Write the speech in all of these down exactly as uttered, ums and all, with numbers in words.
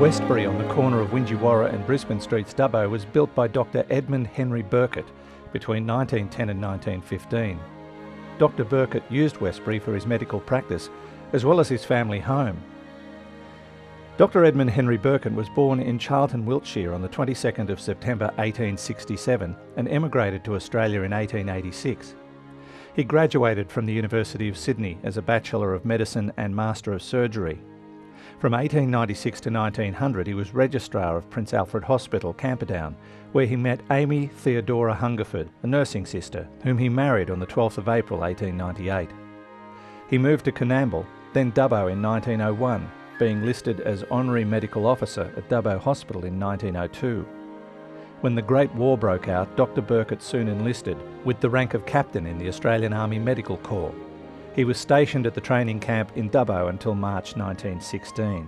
Westbury on the corner of Wingewarra and Brisbane Streets, Dubbo, was built by Doctor Edmund Henry Burkitt between nineteen ten and nineteen fifteen. Doctor Burkitt used Westbury for his medical practice as well as his family home. Doctor Edmund Henry Burkitt was born in Charlton, Wiltshire on the twenty-second of September eighteen sixty-seven and emigrated to Australia in eighteen eighty-six. He graduated from the University of Sydney as a Bachelor of Medicine and Master of Surgery. From eighteen ninety-six to nineteen hundred he was Registrar of Prince Alfred Hospital, Camperdown, where he met Amy Theodora Hungerford, a nursing sister, whom he married on the twelfth of April eighteen ninety-eight. He moved to Coonamble, then Dubbo in nineteen oh one, being listed as Honorary Medical Officer at Dubbo Hospital in nineteen oh two. When the Great War broke out, Doctor Burkitt soon enlisted, with the rank of Captain in the Australian Army Medical Corps. He was stationed at the training camp in Dubbo until March nineteen sixteen.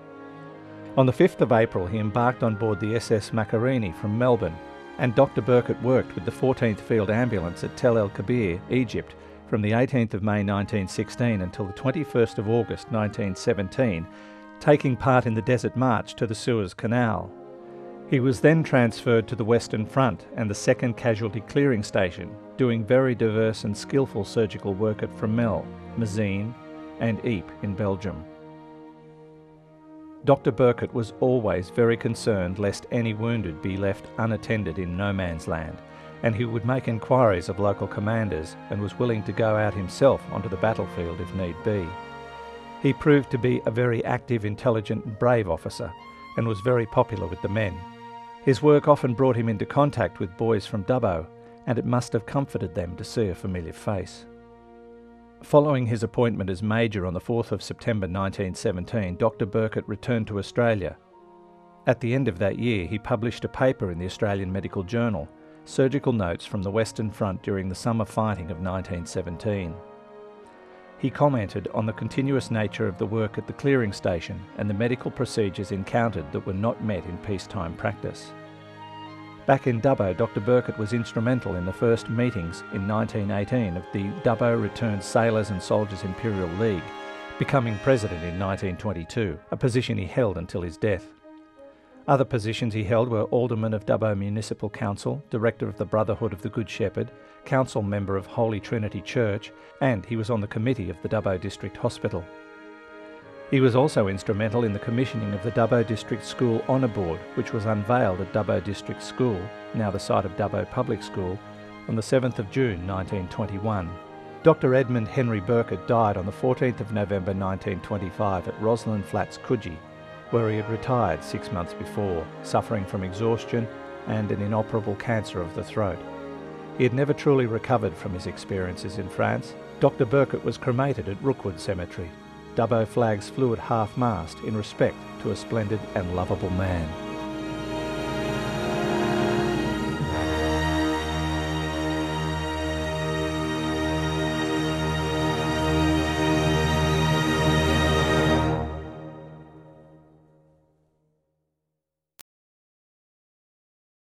On the fifth of April he embarked on board the S S Macquarie from Melbourne, and Doctor Burkitt worked with the fourteenth Field Ambulance at Tel El Kebir, Egypt, from the eighteenth of May nineteen sixteen until the twenty-first of August nineteen seventeen, taking part in the Desert March to the Suez Canal. He was then transferred to the Western Front and the second Casualty Clearing Station, doing very diverse and skillful surgical work at Fromelles, Mézines and Ypres in Belgium. Doctor Burkitt was always very concerned lest any wounded be left unattended in no man's land, and he would make inquiries of local commanders and was willing to go out himself onto the battlefield if need be. He proved to be a very active, intelligent and brave officer, and was very popular with the men. His work often brought him into contact with boys from Dubbo, and it must have comforted them to see a familiar face. Following his appointment as Major on the fourth of September nineteen seventeen, Doctor Burkitt returned to Australia. At the end of that year, he published a paper in the Australian Medical Journal, Surgical Notes from the Western Front during the summer fighting of nineteen seventeen. He commented on the continuous nature of the work at the clearing station and the medical procedures encountered that were not met in peacetime practice. Back in Dubbo, Doctor Burkitt was instrumental in the first meetings in nineteen eighteen of the Dubbo Returned Sailors and Soldiers Imperial League, becoming president in nineteen twenty-two, a position he held until his death. Other positions he held were Alderman of Dubbo Municipal Council, Director of the Brotherhood of the Good Shepherd, Council Member of Holy Trinity Church, and he was on the committee of the Dubbo District Hospital. He was also instrumental in the commissioning of the Dubbo District School Honour Board, which was unveiled at Dubbo District School, now the site of Dubbo Public School, on the seventh of June nineteen twenty-one. Doctor Edmund Henry Burkitt died on the fourteenth of November nineteen twenty-five at Roslyn Flats, Coogee, where he had retired six months before, suffering from exhaustion and an inoperable cancer of the throat. He had never truly recovered from his experiences in France. Doctor Burkitt was cremated at Rookwood Cemetery. Dubbo flags flew at half-mast in respect to a splendid and lovable man.